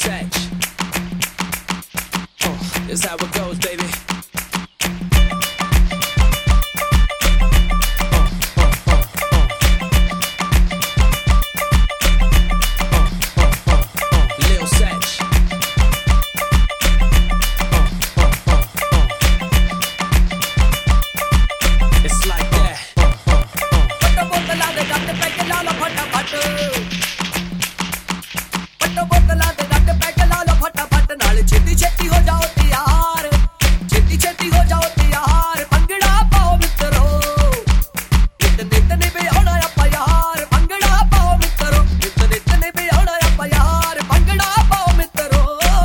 Satch. This how it goes, baby. Lil Satch. It's like that. ਛੇਤੀ ਛੇਤੀ ਹੋ ਜਾਓ ਤਿਆਰ, ਛੇਤੀ ਛੇਤੀ ਹੋ ਜਾਓ ਤਿਆਰ, ਭੰਗੜਾ ਪਾਓ ਮਿੱਤਰੋ, ਨਿਤ ਨਿਤ ਨੇ ਵਿਆਹਣਾ ਆਪਾਂ ਯਾਰ, ਭੰਗੜਾ ਪਾਓ ਮਿੱਤਰੋ, ਨਿਤ ਨਿਤ ਨੇ ਵਿਆਹਣਾ ਆਪਾਂ ਯਾਰ, ਭੰਗੜਾ ਪਾਓ ਮਿੱਤਰੋ।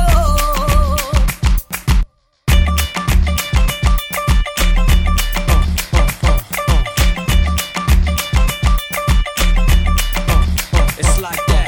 It's like that.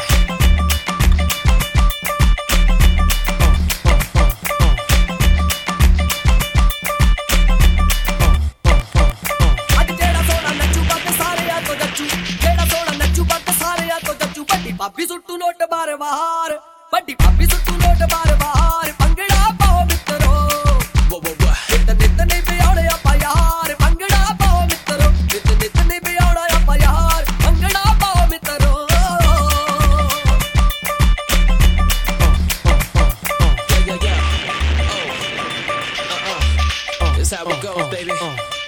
ਭਾਬੀ ਸੁੱਟੂ ਨੋਟ ਬਾਰ-ਬਾਰ, ਵੱਡੀ ਭਾਬੀ ਸੁੱਟੂ ਨੋਟ ਬਾਰ-ਬਾਰ, ਭੰਗੜਾ ਪਾਓ ਮਿੱਤਰੋ, ਨਿਤ ਨਿਤ ਨੇ ਵਿਆਹਣਾ ਆਪਾਂ ਯਾਰ, ਭੰਗੜਾ ਪਾਓ ਮਿੱਤਰੋ, ਨਿਤ ਨਿਤ ਨੇ ਵਿਆਹਣਾ ਆਪਾਂ ਯਾਰ, ਭੰਗੜਾ ਪਾਓ ਮਿੱਤਰੋ। This how it goes, baby.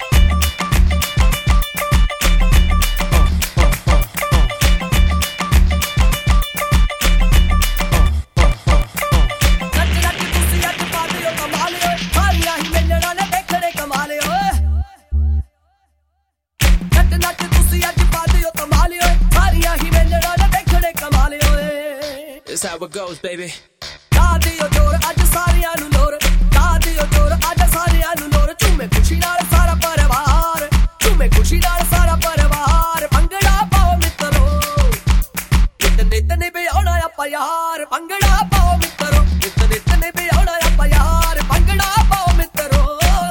This how it goes, baby. ਲਾ ਦਿਓ ਜੋਰ ਅੱਜ ਸਾਰਿਆਂ ਨੂੰ ਲੋਰ, ਲਾ ਦਿਓ ਜੋਰ ਅੱਜ ਸਾਰਿਆਂ ਨੂੰ ਲੋਰ, ਝੂਮੇ ਖੁਸ਼ੀ ਨਾਲ ਸਾਰਾ ਪਰਿਵਾਰ, ਝੂਮੇ ਖੁਸ਼ੀ ਨਾਲ ਸਾਰਾ ਪਰਿਵਾਰ, ਭੰਗੜਾ ਪਾਓ ਮਿੱਤਰੋ, ਨਿਤ ਨਿਤ ਨੇ ਵਿਆਹਣਾ ਆਪਾਂ ਯਾਰ, ਭੰਗੜਾ ਪਾਓ ਮਿੱਤਰੋ, ਨਿਤ ਨਿਤ ਨੇ ਵਿਆਹਣਾ ਆਪਾਂ ਯਾਰ, ਭੰਗੜਾ ਪਾਓ ਮਿੱਤਰੋ।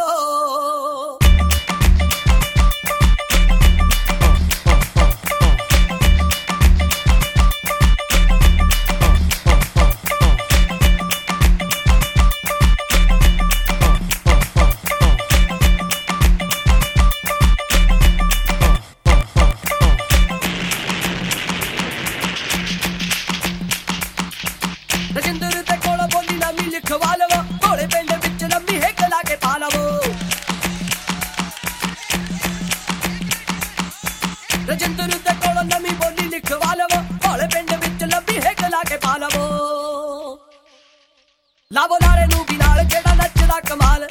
ਰਜਿੰਦਰ ਦੇ ਕੋਲ ਬੋਲੀ ਨਵੀਂ ਲਿਖਵਾ ਲਵੋ, ਘੋੜੇ ਪਿੰਡ ਵਿੱਚ ਲੰਮੀ ਹਿੱਕ ਲਾ ਕੇ ਪਾ ਲਵੋ, ਰਜਿੰਦਰ ਦੇ ਕੋਲ ਨਵੀਂ ਬੋਲੀ ਲਿਖਵਾ ਲਵੋ, ਘੋੜੇ ਪਿੰਡ ਵਿੱਚ ਲੰਮੀ ਹਿੱਕ ਲਾ ਕੇ ਪਾ ਲਵੋ, ਲਾਵੋ ਲਾਰੇ ਨੂੰ ਵੀ ਨਾਲ ਜਿਹੜਾ ਨੱਚਦਾ ਕਮਾਲ,